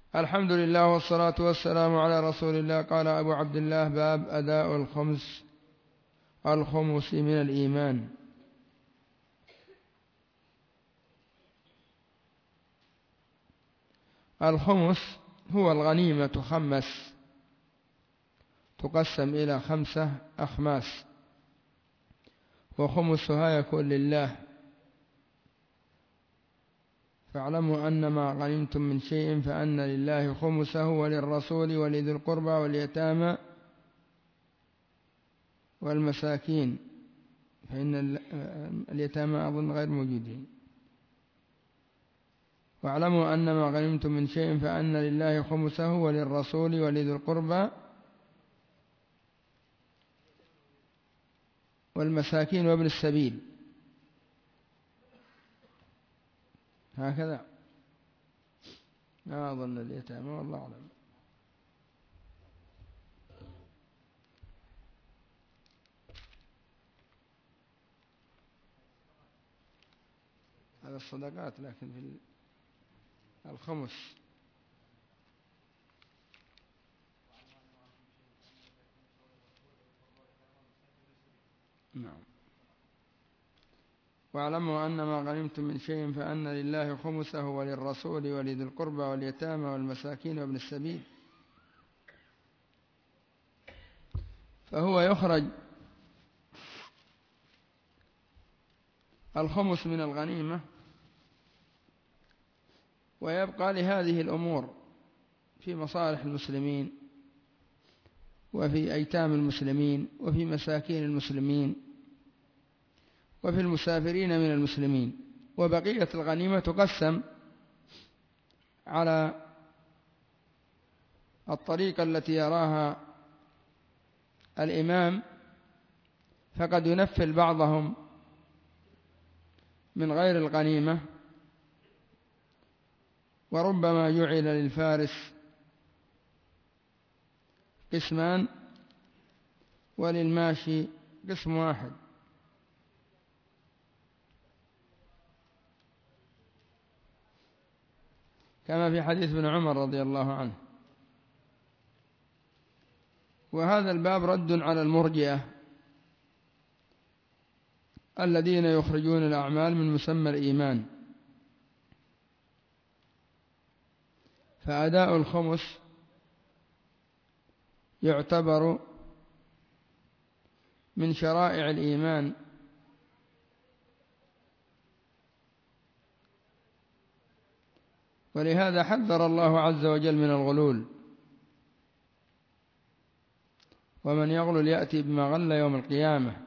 الحمد لله والصلاة والسلام على رسول الله. قال أبو عبد الله: باب أداء الخمس من الإيمان. الخمس هو الغنيمة تخمس، تقسم إلى 5 أخماس، وخمسها يكون لله. فاعلموا أن ما غنمتم من شيء فأن لله خمسه وللرسول ولذي القربى واليتامى والمساكين، فإن اليتامى أظن غير موجودين. واعلموا أن ما غنمتم من شيء فأن لله خمسه وللرسول ولذي القربى والمساكين وابن السبيل. هكذا ما أظن اليتامى، والله أعلم. هذا الصدقات، لكن في الخمس نعم. واعلموا أن ما غنمتم من شيء فأن لله خمسه وللرسول ولذي القربى واليتامى والمساكين وابن السبيل. فهو يخرج الخمس من الغنيمة ويبقى لهذه الأمور في مصالح المسلمين وفي أيتام المسلمين وفي مساكين المسلمين وفي المسافرين من المسلمين. وبقية الغنيمة تقسم على الطريقة التي يراها الإمام، فقد ينفل بعضهم من غير الغنيمة، وربما جعل للفارس قسمان وللماشي قسم واحد. كما في حديث ابن عمر رضي الله عنه. وهذا الباب رد على المرجئة الذين يخرجون الأعمال من مسمى الإيمان. فأداء الخمس يعتبر من شرائع الإيمان، ولهذا حذر الله عز وجل من الغلول: ومن يغلل يأتي بما غل يوم القيامة.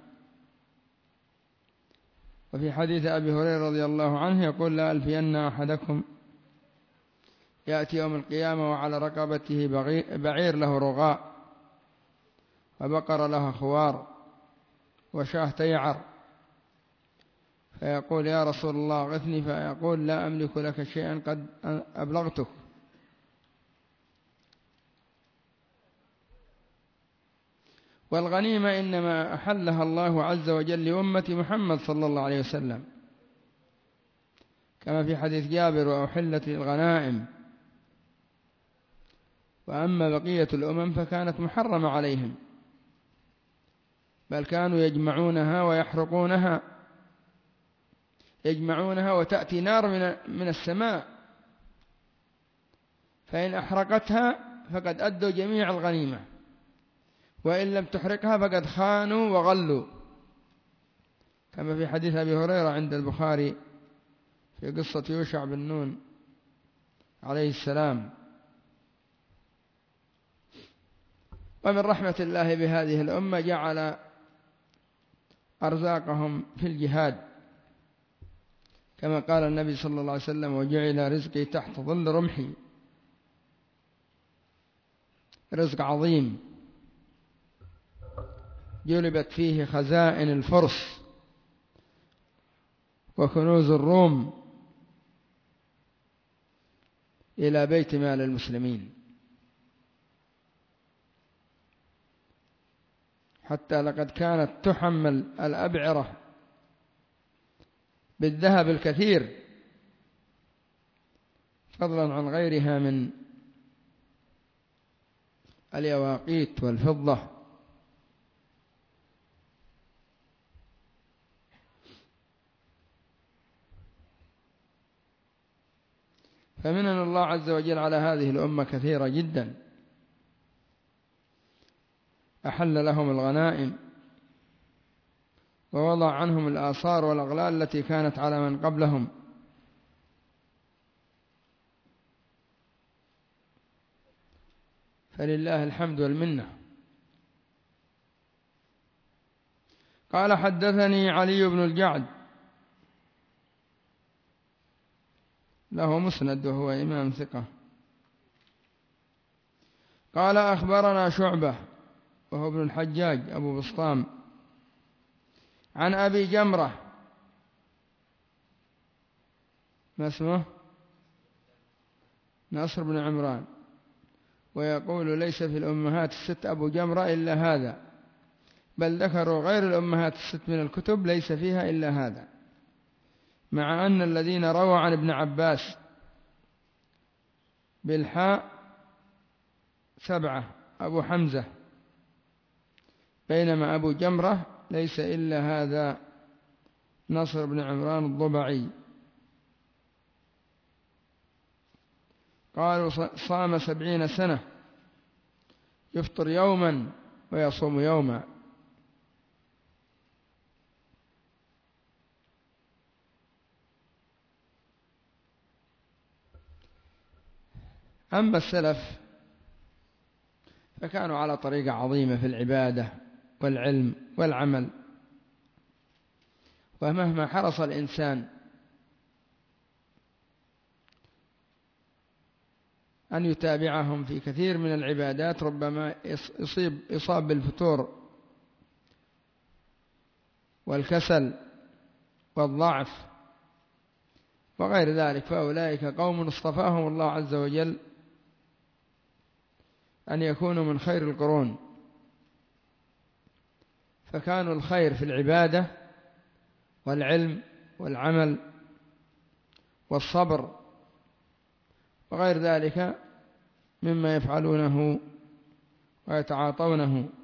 وفي حديث أبي هريرة رضي الله عنه يقول: لا ألفين أحدكم يأتي يوم القيامة وعلى رقبته بعير له رغاء، وبقر لها خوار، وشاة تيعر، فيقول: يا رسول الله غثني، فيقول: لا أملك لك شيئا قد أبلغتك. والغنيمة إنما أحلها الله عز وجل لأمة محمد صلى الله عليه وسلم، كما في حديث جابر: وأحلت الغنائم. وأما بقية الأمم فكانت محرمة عليهم، بل كانوا يجمعونها ويحرقونها، يجمعونها وتأتي نار من السماء، فإن أحرقتها فقد أدوا جميع الغنيمة، وإن لم تحرقها فقد خانوا وغلوا، كما في حديث أبي هريرة عند البخاري في قصة يوشع بن نون عليه السلام. ومن رحمة الله بهذه الأمة جعل أرزاقهم في الجهاد، كما قال النبي صلى الله عليه وسلم: وجعل رزقي تحت ظل رمحي. رزق عظيم جلبت فيه خزائن الفرس وكنوز الروم إلى بيت مال المسلمين، حتى لقد كانت تحمل الأبعرة بالذهب الكثير، فضلا عن غيرها من اليواقيت والفضة. فمنن الله عز وجل على هذه الأمة كثيرة جدا، أحل لهم الغنائم ووضع عنهم الآثار والأغلال التي كانت على من قبلهم. فلله الحمد والمنة. قال حدثني علي بن الجعد، له مسند وهو إمام ثقة. قال أخبرنا شعبة وهو ابن الحجاج أبو بسطام عن أبي جمرة، ما اسمه؟ نصر بن عمران، ويقول ليس في الأمهات الست أبو جمرة إلا هذا، بل ذكروا غير الأمهات الست من الكتب ليس فيها إلا هذا، مع أن الذين رووا عن ابن عباس بالحاء 7 أبو حمزة، بينما أبو جمرة ليس إلا هذا نصر بن عمران الضبعي. قالوا صام 70 سنة، يفطر يوما ويصوم يوما. أما السلف فكانوا على طريقة عظيمة في العبادة والعلم والعمل، ومهما حرص الإنسان أن يتابعهم في كثير من العبادات ربما يصاب بالفتور والكسل والضعف وغير ذلك، فأولئك قوم اصطفاهم الله عز وجل أن يكونوا من خير القرون، فكانوا الخير في العبادة والعلم والعمل والصبر وغير ذلك مما يفعلونه ويتعاطونه.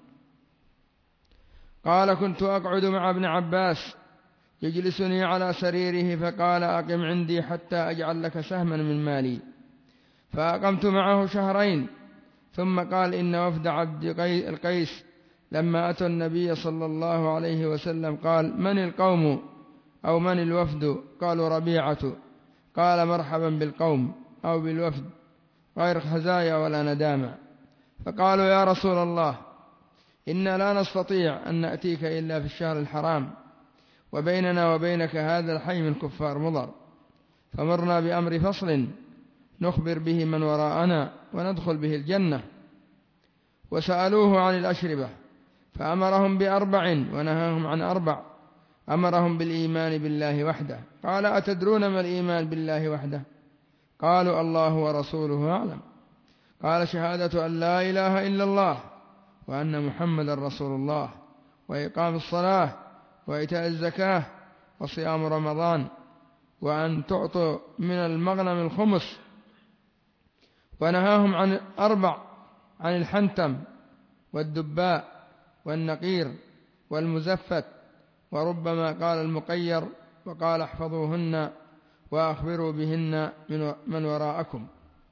قال كنت أقعد مع ابن عباس يجلسني على سريره، فقال أقم عندي حتى أجعل لك سهما من مالي، فأقمت معه 2 شهرين، ثم قال إن وفد عبد القيس لما أتوا النبي صلى الله عليه وسلم قال من القوم أو من الوفد؟ قالوا ربيعة. قال مرحبا بالقوم أو بالوفد غير خزايا ولا ندامة. فقالوا يا رسول الله إنا لا نستطيع أن نأتيك إلا في الشهر الحرام، وبيننا وبينك هذا الحي من كفار مضر، فمرنا بأمر فصل نخبر به من وراءنا وندخل به الجنة. وسألوه عن الأشربة فأمرهم ب4 ونهاهم عن 4، أمرهم بالإيمان بالله وحده. قال أتدرون ما الإيمان بالله وحده؟ قالوا الله ورسوله أعلم. قال شهادة أن لا إله إلا الله وأن محمد رسول الله، وإقام الصلاة وإيتاء الزكاة وصيام رمضان، وأن تعطوا من المغنم 5. ونهاهم عن 4، عن الحنتم والدباء والنقير والمزفت، وربما قال المقير، وقال احفظوهن وأخبروا بهن من وراءكم.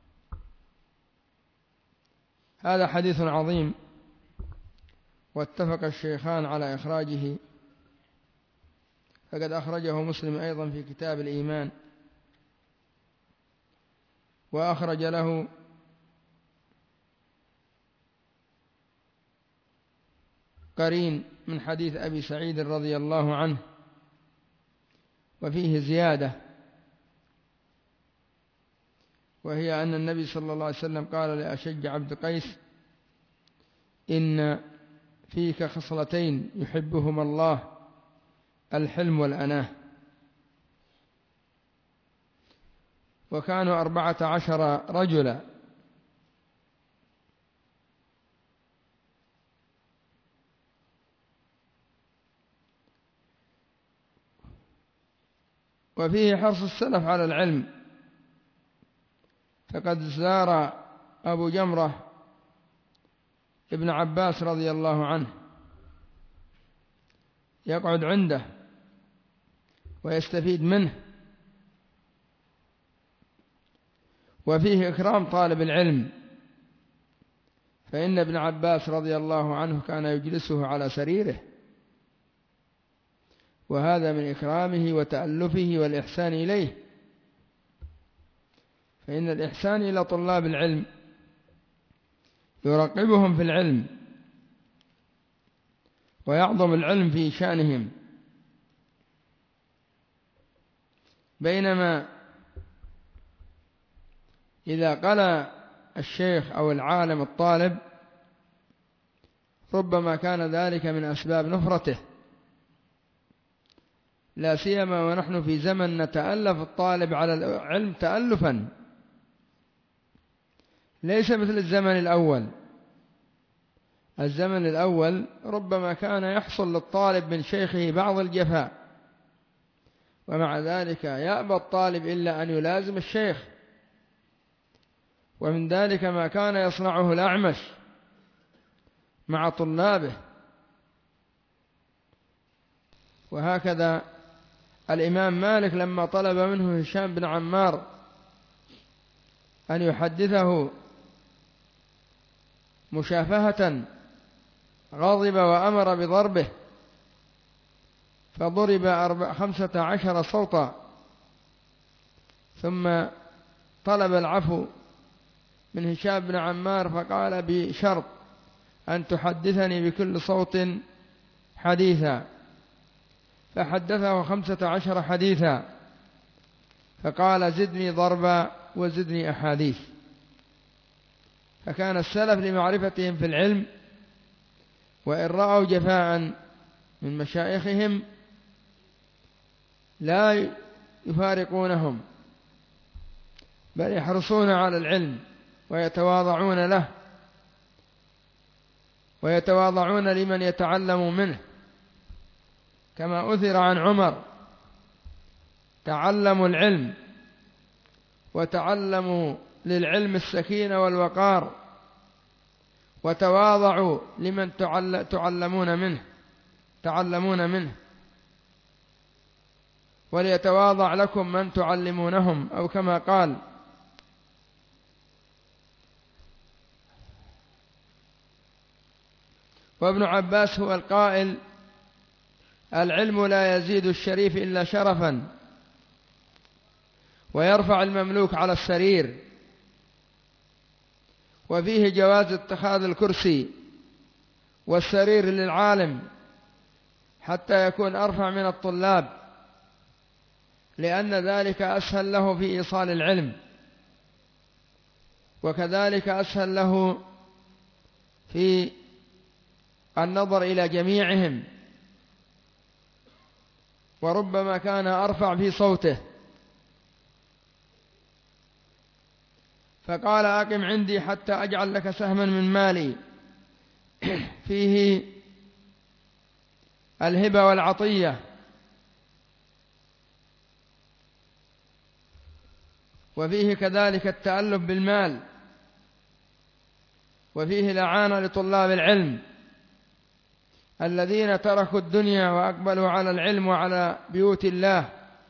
هذا حديث عظيم، واتفق الشيخان على إخراجه، فقد أخرجه مسلم أيضا في كتاب الإيمان، وأخرج له قرين من حديث أبي سعيد رضي الله عنه، وفيه زيادة، وهي أن النبي صلى الله عليه وسلم قال لأشج عبد قيس إن فيك خصلتين يحبهما الله، الحلم والأناه. وكانوا 14 رجلا، وفيه حرص السلف على العلم، فقد زار أبو جمرة ابن عباس رضي الله عنه يقعد عنده ويستفيد منه، وفيه إكرام طالب العلم، فإن ابن عباس رضي الله عنه كان يجلسه على سريره، وهذا من إكرامه وتألفه والإحسان إليه. فإن الإحسان إلى طلاب العلم يرقبهم في العلم ويعظم العلم في شأنهم، بينما إذا قلى الشيخ أو العالم الطالب ربما كان ذلك من أسباب نفرته، لا سيما ونحن في زمن نتألف الطالب على العلم تألفا ليس مثل الزمن الأول. الزمن الأول ربما كان يحصل للطالب من شيخه بعض الجفاء، ومع ذلك يأبى الطالب إلا أن يلازم الشيخ، ومن ذلك ما كان يصنعه الأعمش مع طلابه. وهكذا الإمام مالك لما طلب منه هشام بن عمار أن يحدثه مشافهة غضب وأمر بضربه، فضرب 15 صوتا، ثم طلب العفو من هشام بن عمار فقال بشرط أن تحدثني بكل صوت حديثا، فحدثه 15 حديثا، فقال زدني ضربا وزدني أحاديث. فكان السلف لمعرفتهم في العلم وإن رأوا جفاء من مشايخهم لا يفارقونهم، بل يحرصون على العلم ويتواضعون له، ويتواضعون لمن يتعلم منه، كما أثر عن عمر: تعلموا العلم وتعلموا للعلم السكينة والوقار، وتواضعوا لمن تعلمون منه، وليتواضع لكم من تعلمونهم، أو كما قال. وابن عباس هو القائل: العلم لا يزيد الشريف إلا شرفا، ويرفع المملوك على السرير. وفيه جواز اتخاذ الكرسي والسرير للعالم حتى يكون أرفع من الطلاب، لأن ذلك أسهل له في إيصال العلم، وكذلك أسهل له في النظر إلى جميعهم، وربما كان أرفع في صوته. فقال: أقم عندي حتى أجعل لك سهما من مالي فيه الهبة والعطية. وفيه كذلك التألف بالمال، وفيه الإعانة لطلاب العلم الذين تركوا الدنيا وأقبلوا على العلم وعلى بيوت الله،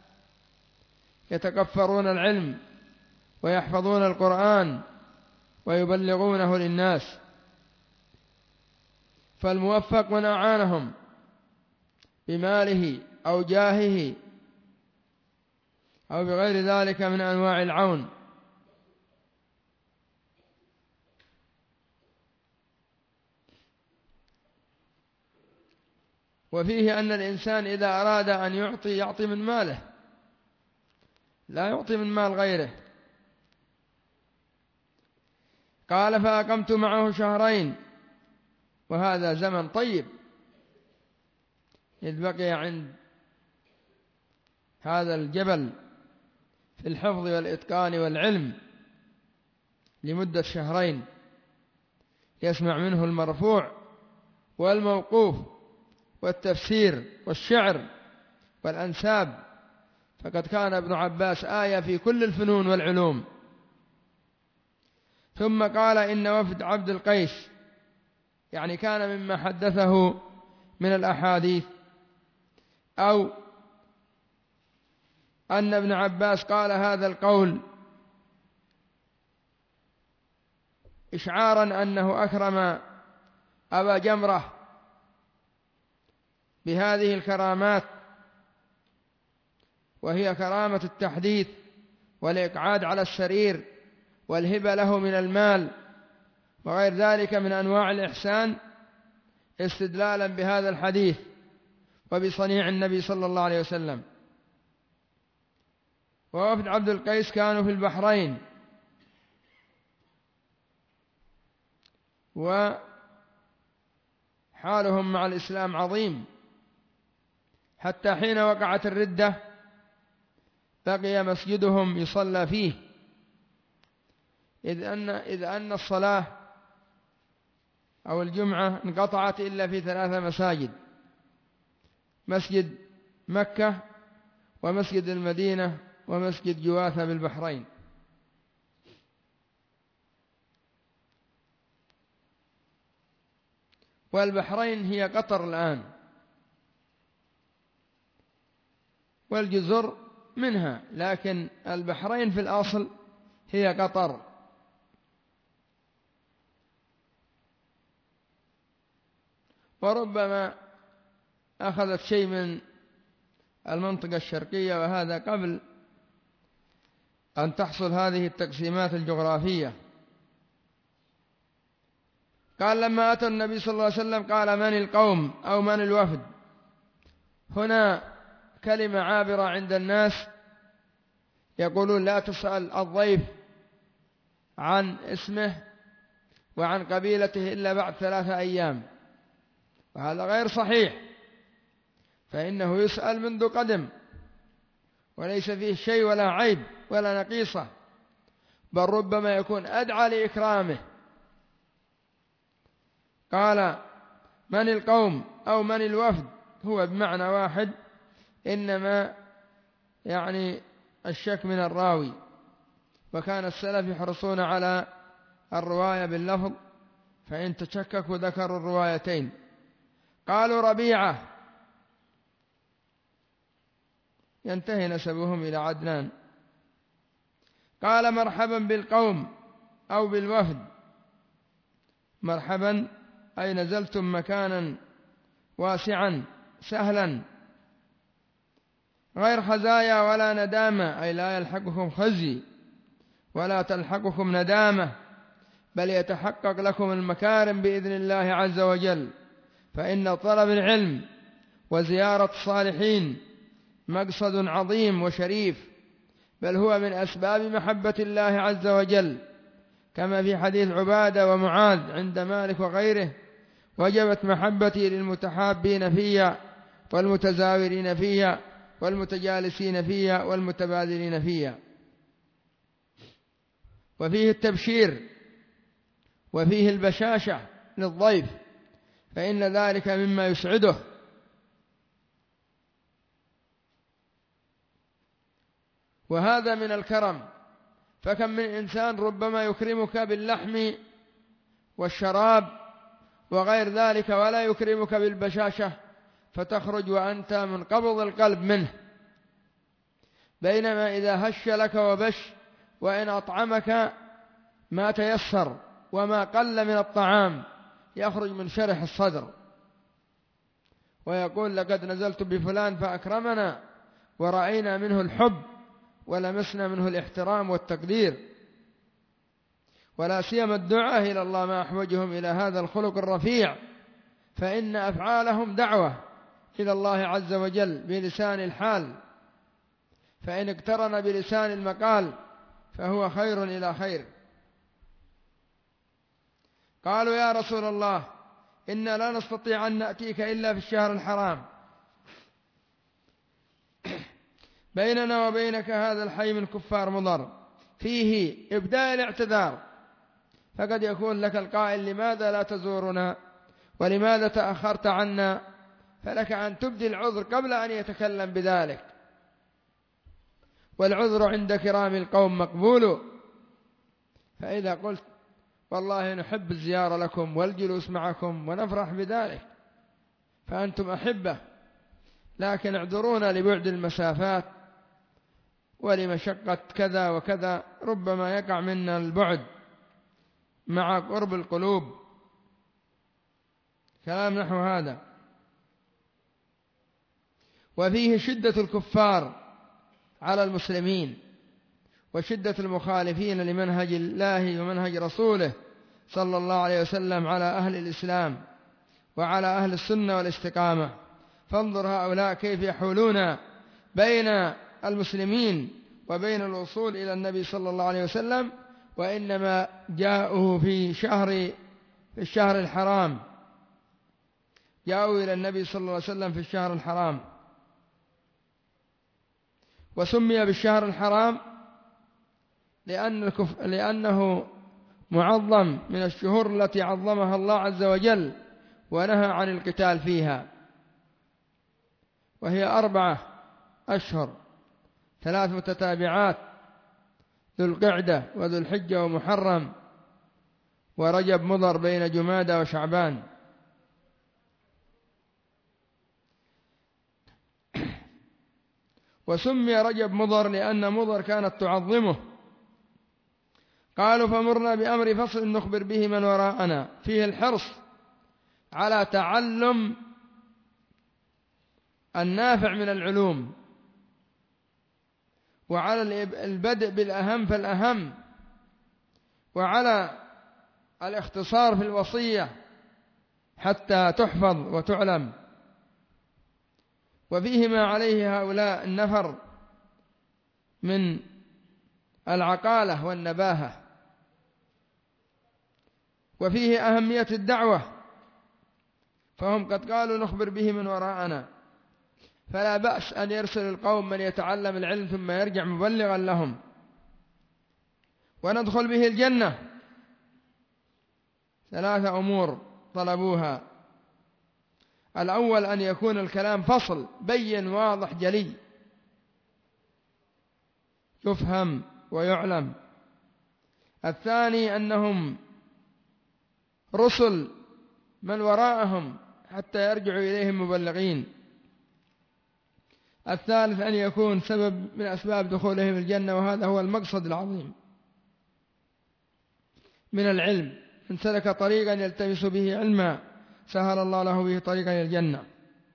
يتكفرون العلم ويحفظون القرآن ويبلغونه للناس. فالموفق من أعانهم بماله أو جاهه أو بغير ذلك من أنواع العون. وفيه أن الإنسان إذا أراد أن يعطي من ماله، لا يعطي من مال غيره. قال: فأقمت معه شهرين، وهذا زمن طيب، إذ بقي عند هذا الجبل في الحفظ والإتقان والعلم لمدة شهرين، يسمع منه المرفوع والموقوف والتفسير والشعر والأنساب، فقد كان ابن عباس آية في كل الفنون والعلوم. ثم قال: إن وفد عبد القيس يعني كان مما حدثه من الأحاديث، أو أن ابن عباس قال هذا القول إشعارا أنه أكرم أبا جمرة بهذه الكرامات، وهي كرامة التحديث والإقعاد على السرير والهبة له من المال وغير ذلك من أنواع الإحسان، استدلالا بهذا الحديث وبصنيع النبي صلى الله عليه وسلم. ووفد عبد القيس كانوا في البحرين، وحالهم مع الإسلام عظيم، حتى حين وقعت الردة بقي مسجدهم يصلى فيه، إذ أن الصلاة أو الجمعة انقطعت إلا في 3 مساجد: مسجد مكة ومسجد المدينة ومسجد جواثة بالبحرين. والبحرين هي قطر الآن، والجزر منها، لكن البحرين في الأصل هي قطر. وربما أخذت شيء من المنطقة الشرقية، وهذا قبل أن تحصل هذه التقسيمات الجغرافية. قال لما أتى النبي صلى الله عليه وسلم قال: من القوم أو من الوفد؟ هنا كلمة عابرة عند الناس، يقولون لا تسأل الضيف عن اسمه وعن قبيلته إلا بعد 3 أيام، وهذا غير صحيح، فإنه يسأل منذ قدم، وليس فيه شيء ولا عيب ولا نقيصة، بل ربما يكون أدعى لإكرامه. قال: من القوم أو من الوفد هو بمعنى واحد، إنما يعني الشك من الراوي، وكان السلف يحرصون على الرواية باللفظ، فإن تشككوا ذكروا الروايتين. قالوا: ربيعة، ينتهي نسبهم إلى عدنان. قال: مرحبا بالقوم أو بالوفد. مرحبا أي نزلتم مكانا واسعا سهلا غير خزايا ولا ندامة، أي لا يلحقكم خزي ولا تلحقكم ندامة، بل يتحقق لكم المكارم بإذن الله عز وجل. فإن طلب العلم وزيارة الصالحين مقصد عظيم وشريف، بل هو من أسباب محبة الله عز وجل، كما في حديث عبادة ومعاذ عند مالك وغيره: وجبت محبتي للمتحابين فيها والمتزاورين فيها والمتجالسين فيها والمتبادلين فيها. وفيه التبشير وفيه البشاشة للضيف، فإن ذلك مما يسعده. وهذا من الكرم، فكم من إنسان ربما يكرمك باللحم والشراب وغير ذلك، ولا يكرمك بالبشاشة، فتخرج وأنت من قبض القلب منه. بينما إذا هش لك وبش، وإن أطعمك ما تيسر وما قل من الطعام، يخرج من شرح الصدر ويقول: لقد نزلت بفلان فأكرمنا، ورأينا منه الحب ولمسنا منه الاحترام والتقدير. ولا سيما الدعاة إلى الله ما أحوجهم إلى هذا الخلق الرفيع، فإن أفعالهم دعوة إلى الله عز وجل بلسان الحال، فإن اقترن بلسان المقال فهو خير إلى خير. قالوا: يا رسول الله، إنا لا نستطيع أن نأتيك إلا في الشهر الحرام، بيننا وبينك هذا الحي من كفار مضر فيه إبداء الاعتذار، فقد يكون لك القائل: لماذا لا تزورنا ولماذا تأخرت عنا؟ فلك أن تبدي العذر قبل أن يتكلم بذلك، والعذر عند كرام القوم مقبول. فإذا قلت والله نحب الزيارة لكم والجلوس معكم ونفرح بذلك، فأنتم أحبة، لكن اعذرونا لبعد المسافات ولمشقة كذا وكذا، ربما يقع منا البعد مع قرب القلوب، كلام نحو هذا. وفيه شدة الكفار على المسلمين وشدة المخالفين لمنهج الله ومنهج رسوله صلى الله عليه وسلم على أهل الإسلام وعلى أهل السنة والاستقامة. فانظر هؤلاء كيف يحولون بين المسلمين وبين الوصول إلى النبي صلى الله عليه وسلم، وإنما جاءوا في الشهر الحرام، جاءوا إلى النبي صلى الله عليه وسلم في الشهر الحرام. وسمي بالشهر الحرام لأنه معظم من الشهور التي عظمها الله عز وجل ونهى عن القتال فيها، وهي 4 أشهر 3 متتابعات: ذو القعدة وذو الحجة ومحرم ورجب مضر بين جمادى وشعبان. وسمي رجب مضر لأن مضر كانت تعظمه. قالوا: فمرنا بأمر فصل نخبر به من وراءنا. فيه الحرص على تعلم النافع من العلوم، وعلى البدء بالأهم فالأهم، وعلى الاختصار في الوصية حتى تحفظ وتعلم. وفيه ما عليه هؤلاء النفر من العقالة والنباهة. وفيه أهمية الدعوة، فهم قد قالوا: نخبر به من وراءنا، فلا بأس أن يرسل القوم من يتعلم العلم ثم يرجع مبلغا لهم وندخل به الجنة. 3 أمور طلبوها: الأول أن يكون الكلام فصل بين واضح جلي يفهم ويعلم. الثاني أنهم رسل من وراءهم حتى يرجعوا إليهم مبلغين. الثالث أن يكون سبب من أسباب دخولهم الجنة، وهذا هو المقصد العظيم من العلم. من سلك طريقا يلتمس به علما سهل الله له به طريقا إلى الجنة.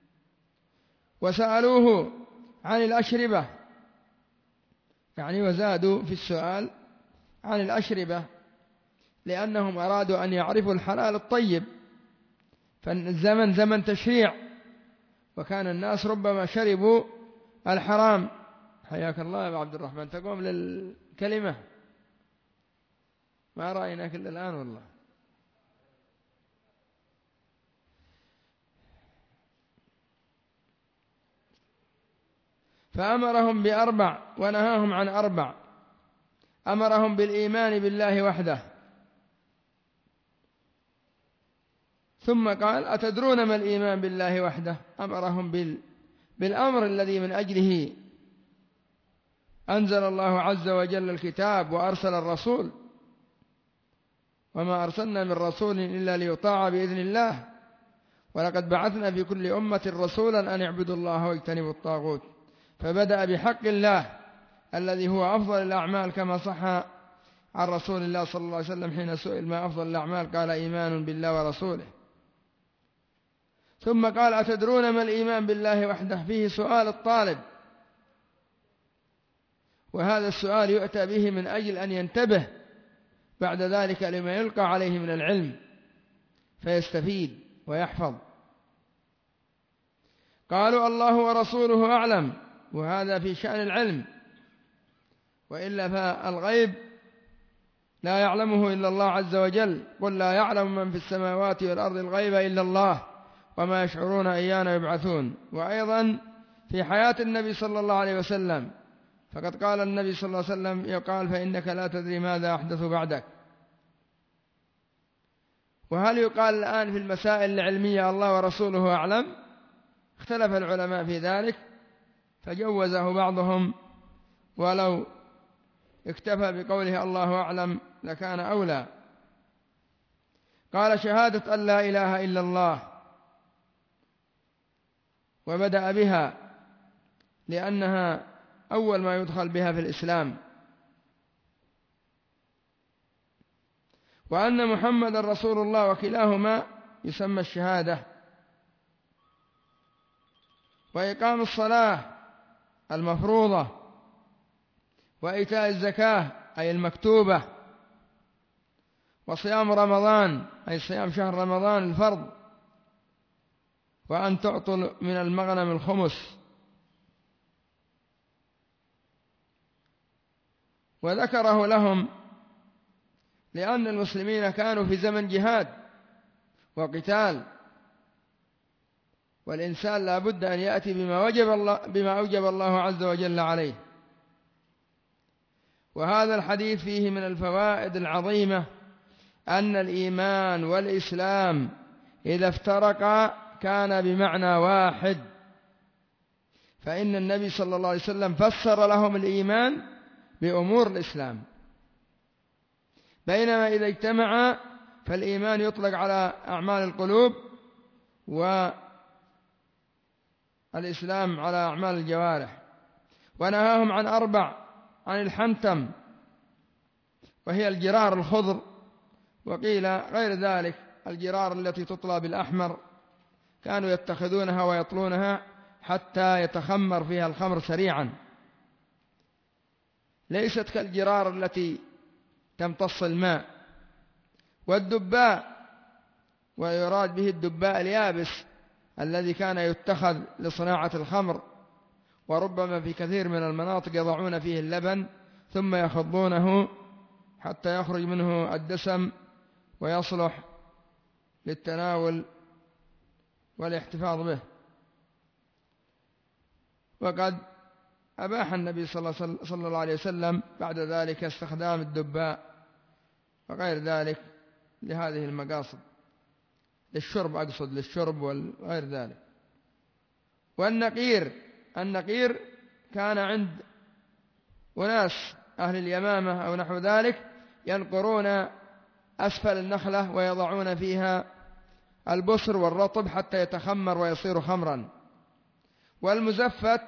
وسألوه عن الأشربة، يعني وزادوا في السؤال عن الأشربة لأنهم أرادوا أن يعرفوا الحلال الطيب، فالزمن زمن تشريع، وكان الناس ربما شربوا الحرام. حياك الله يا أبو عبد الرحمن، تقوم للكلمة، ما رأيناك إلا الآن والله. فأمرهم ب4 ونهاهم عن 4. أمرهم بالإيمان بالله وحده، ثم قال: أتدرون ما الإيمان بالله وحده؟ أمرهم بالأمر الذي من أجله أنزل الله عز وجل الكتاب وأرسل الرسول، وما أرسلنا من رسول إلا ليطاع بإذن الله، ولقد بعثنا في كل أمة رسولا أن اعبدوا الله واجتنبوا الطاغوت. فبدأ بحق الله الذي هو أفضل الأعمال، كما صح عن رسول الله صلى الله عليه وسلم حين سئل ما أفضل الأعمال قال: إيمان بالله ورسوله. ثم قال: أتدرون ما الإيمان بالله وحده؟ فيه سؤال الطالب، وهذا السؤال يؤتى به من أجل أن ينتبه بعد ذلك لما يلقى عليه من العلم فيستفيد ويحفظ. قالوا: الله ورسوله أعلم، وهذا في شأن العلم، وإلا فالغيب لا يعلمه إلا الله عز وجل. قل لا يعلم من في السماوات والأرض الغيب إلا الله وما يشعرون أيان يبعثون. وأيضا في حياة النبي صلى الله عليه وسلم، فقد قال النبي صلى الله عليه وسلم: يقال فإنك لا تدري ماذا أحدث بعدك. وهل يقال الآن في المسائل العلمية الله ورسوله أعلم؟ اختلف العلماء في ذلك، فجوزه بعضهم، ولو اكتفى بقوله الله أعلم لكان أولى. قال شهادة أن لا إله إلا الله، وبدأ بها لأنها أول ما يدخل بها في الإسلام، وأن محمد رسول الله، وكلاهما يسمى الشهادة. وإقام الصلاة المفروضة، وإيتاء الزكاة أي المكتوبة، وصيام رمضان أي صيام شهر رمضان الفرض، وأن تعطوا من المغنم الخمس. وذكره لهم لأن المسلمين كانوا في زمن جهاد وقتال، والإنسان لا بد أن يأتي بما أوجب الله عز وجل عليه. وهذا الحديث فيه من الفوائد العظيمة أن الإيمان والإسلام إذا افترقا كان بمعنى واحد، فإن النبي صلى الله عليه وسلم فسر لهم الإيمان بأمور الإسلام، بينما إذا اجتمعا فالإيمان يطلق على أعمال القلوب، والإسلام على أعمال الجوارح. ونهاهم عن 4: عن الحنتم وهي الجرار الخضر، وقيل غير ذلك الجرار التي تطلى بالأحمر، كانوا يتخذونها ويطلونها حتى يتخمر فيها الخمر سريعا، ليست كالجرار التي تمتص الماء. والدباء، ويراد به الدباء اليابس الذي كان يتخذ لصناعة الخمر، وربما في كثير من المناطق يضعون فيه اللبن ثم يخضونه حتى يخرج منه الدسم ويصلح للتناول والاحتفاظ به. وقد أباح النبي صلى الله عليه وسلم بعد ذلك استخدام الدباء وغير ذلك لهذه المقاصد، للشرب، أقصد للشرب وغير ذلك. والنقير كان عند أناس أهل اليمامة أو نحو ذلك ينقرون أسفل النخلة ويضعون فيها البصر والرطب حتى يتخمر ويصير خمرا. والمزفت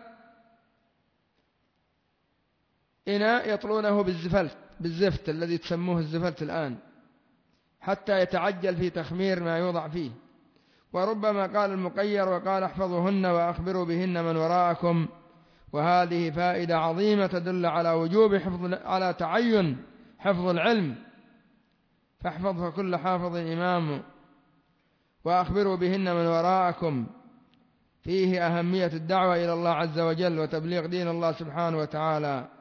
إناء يطلونه بالزفت الذي تسموه الزفت الآن، حتى يتعجل في تخمير ما يوضع فيه. وربما قال المقير وقال احفظوهن وأخبروا بهن من وراءكم، وهذه فائدة عظيمة تدل على وجوب على تعين حفظ العلم، فاحفظ فكل حافظ إمام، وأخبروا بهن من وراءكم، فيه أهمية الدعوة إلى الله عز وجل وتبليغ دين الله سبحانه وتعالى.